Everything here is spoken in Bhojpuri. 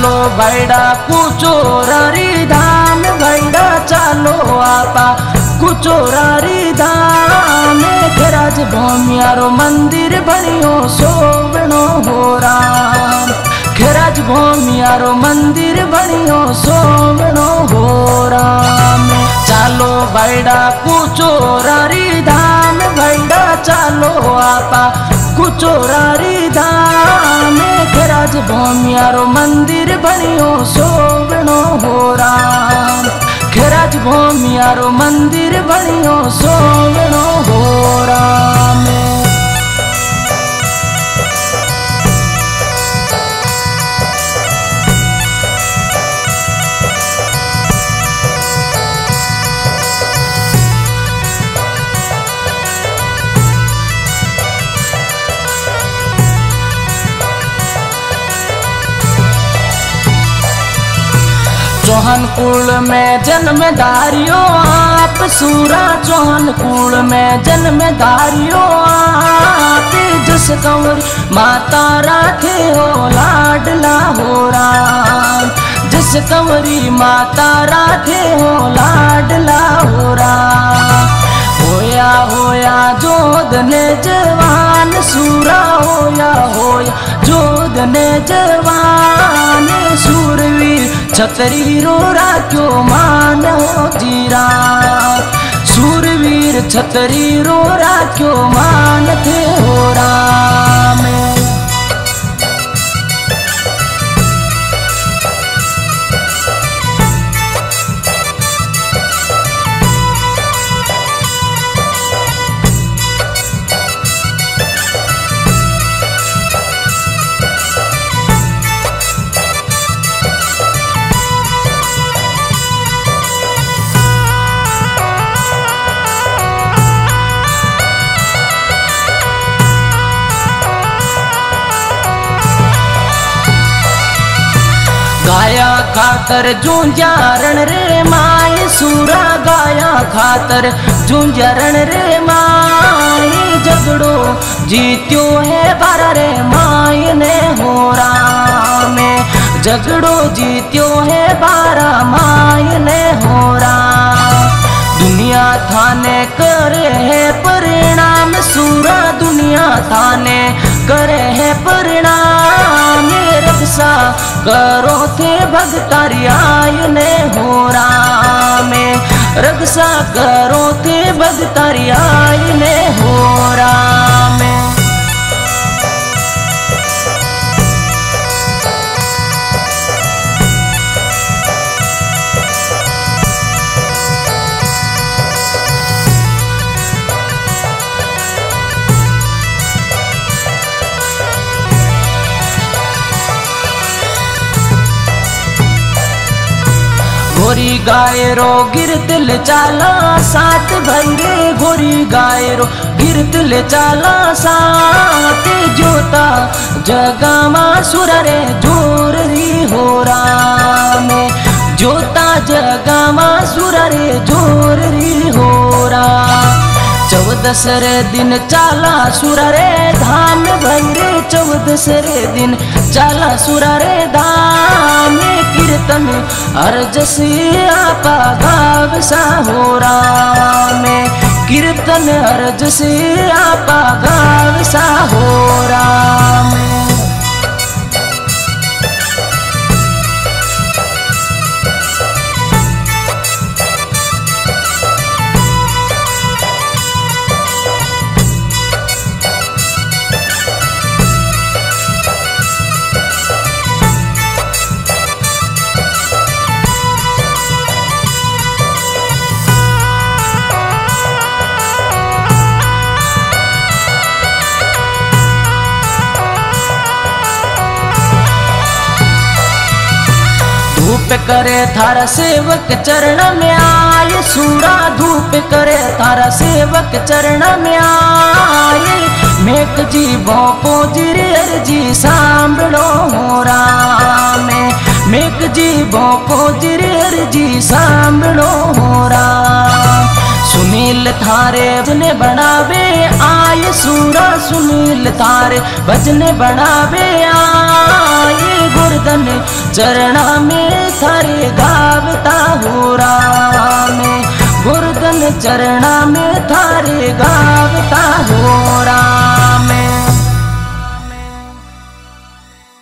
चालो भैड़ा कुचोरारी धाम, भैड़ा चालो आपा कुचोरारी धाम। खेराज भौमियारो मंदिर बनियो सोवणो हो राम, खेराज भौमियारो मंदिर बनियो सोवणो हो राम। चालो भैड़ा कुचोरारी धाम, भैड़ा चालो आपा कुचोरारी धाम। खेराज भौमियारो मंदिर बनियो सोवणो हो राम, खेराज भौमियारो मंदिर बनियो सोवणो हो राम। चौहान कुल में जन्मधारियो आप, सूरा चौहान कुल में जन्मधारियो आप। जस कंवरी माता राखे हो लाडला हो राम, जस कंवरी माता राखे हो लाडला हो राम। होया होया जोधने जवान, सूरा होया होया जोधने जवान। सूरवीर छतरी रो राख्यो मान हो जीरा, सूरवीर छतरी रो राख्यो मान थे हो राम। गाया खातर जूंजा रण रे माए, सूरा गाया खातर जूंजा रण रे माए। झगड़ो जीत्यो है बारा रे माए ने हो राम, झगड़ो जीत्यो है बारा माए ने हो राम। दुनिया थाने करे है परिणाम, सूरा दुनिया थाने करे है परिणाम। रक्षा करो थे भगतारी आय ने हो राम, रक्षा करो थे भगतारी आय ने हो राम। गोरी गाय रो गिरतिल चाला साथ भैरे, गोरी गाय रो गिरतिल चाला साथ। जोता जगमा सुर रे जोर री हो राम, जोता जगमा सुर रे जोर री हो राम। 14 रे दिन चाला सुर रे धाम भैरे, 14 रे दिन चाला सुर रे धाम। कीर्तन अर्जसी आपा गाव सा हो राम, कीर्तन अर्जसी आपा गाव सा हो राम। धूप करे थारा सेवक चरण में आए, सूरा धूप करे थारा सेवक चरण में आए। मेक जी भोपो जिरे अर्जी सांभळो हो राम, मेक जी भोपो जिरे अर्जी सांभळो हो राम। सुनील थारे भजन बनावे आए, सूरा सुनील थारे भजन बनावे आए। गोवर्धन चरणा में थारे गावता हो राम, गोवर्धन चरणा में थारे गावता हो राम।